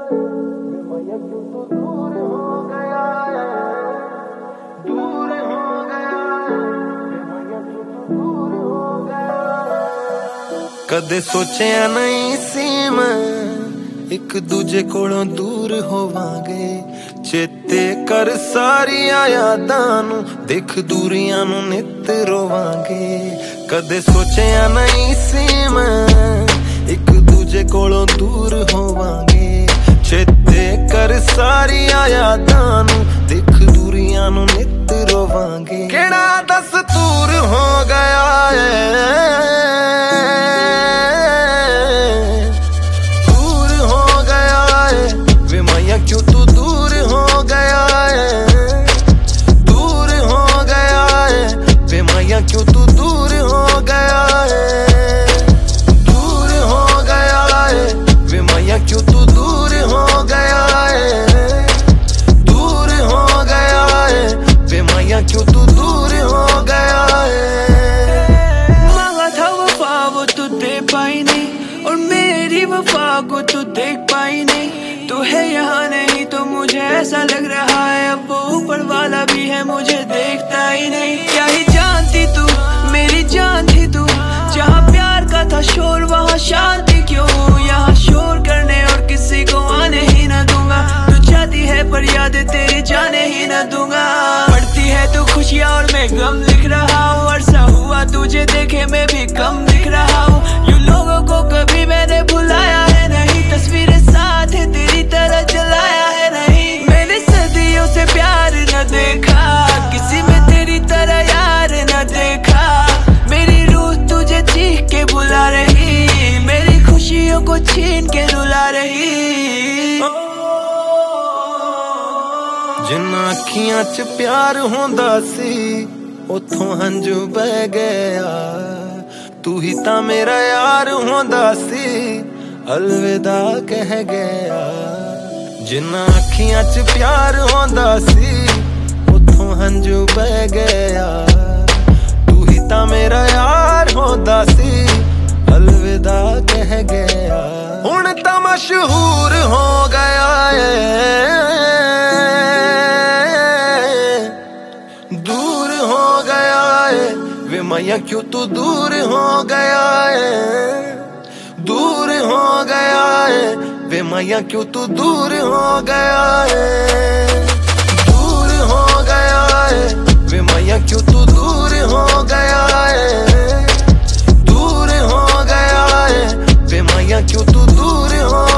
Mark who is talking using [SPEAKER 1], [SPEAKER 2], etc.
[SPEAKER 1] मैया क्यों तू दूर हो गया है, दूर हो गया है, मैया क्यों तू दूर हो गया। कदे सोचिया नहीं सी मैं एक दूजे कोलों दूर होवांगे, चेते कर सारिया यादां नूं देख दूरियां नूं नित रोवांगे। कदे सोचिया नहीं सी मैं एक दूजे कोलों दूर होवांगे, चेते कर सारिया यादां नूं देख दूरियां नूं नित रोवांगे। केड़ा दस्तूर हो गया है, दूर हो गया है वे मैया क्यों तू दूर हो गया है, दूर हो गया है वे मैया क्यों तू दूर हो गया है, दूर हो गया है वे मैया क्यों तू दूर हो गया है, दूर हो गया है वे मैया क्यों तू दूर हो गया है।
[SPEAKER 2] मांगा था वफा वो तू दे पाई नहीं, और मेरी वफा को तू देख पाई नहीं। तू है यहाँ नहीं तो मुझे ऐसा लग रहा है अब वो ऊपर वाला भी है मुझे देखता ही नहीं। क्या ही जानती तू मेरी जान थी तू, जहाँ प्यार का था शोर वहाँ शांति क्यों। यहाँ शोर करने और किसी को आने ही न दूंगा, तू चाहती है पर याद तेरी जाने ही न दूंगा। पढ़ती है तू खुशियाँ और मैं गम लिख रहा हूँ, अरसा हुआ तुझे देखे मैं भी कम दिख रहा हूँ। यू लोगों को कभी मैंने भुलाया है नहीं, तस्वीरें साथ है तेरी तरह जलाया है नहीं। मैंने सदियों से प्यार न देखा, किसी में तेरी तरह यार न देखा। मेरी रूह तुझे चीख के बुला रही, मेरी खुशियों को छीन के रुला रही।
[SPEAKER 1] जिन्ना अखियां च प्यार होंदा सी उथों हंजू बह गया, तू ही ता मेरा यार होंदा सी अलविदा कह गया। जिन्ना अखियां च प्यार होंदा सी उथों हंजू बह गया, तू ही ता मेरा यार होंदा सी अलविदा कह गया। हुण ता मशहूर हो गया है, दूर हो गया है वे मैया क्यों तू दूर हो गया है, दूर हो गया है वे मैया क्यों तू दूर हो गया है, दूर हो गया है वे मैया क्यों तू दूर हो गया है, दूर हो गया है वे मैया क्यों तू दूर हो